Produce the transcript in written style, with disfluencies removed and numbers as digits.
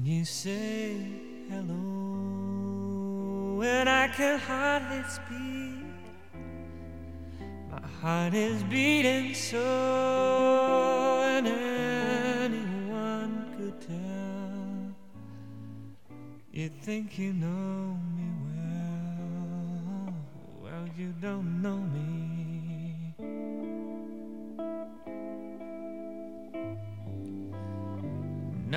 You say hello, and I can hardly speak. My heart is beating so, and anyone could tell. You think you know me well, well, you don't know me.